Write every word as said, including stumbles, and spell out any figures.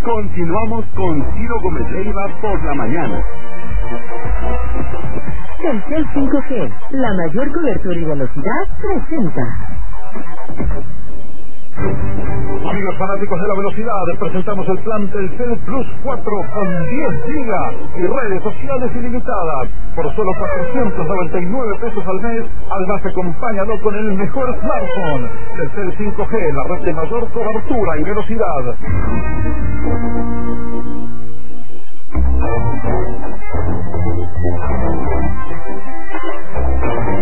Continuamos con Ciro Gómez Leiva por la mañana. Telcel cinco G, la mayor cobertura y velocidad, presenta. Amigos fanáticos de la velocidad, presentamos el plan Telcel Plus cuatro con diez gigas y redes sociales ilimitadas por solo cuatrocientos noventa y nueve pesos al mes. Además, acompáñalo con el mejor smartphone. Telcel cinco G, la red de mayor cobertura y velocidad.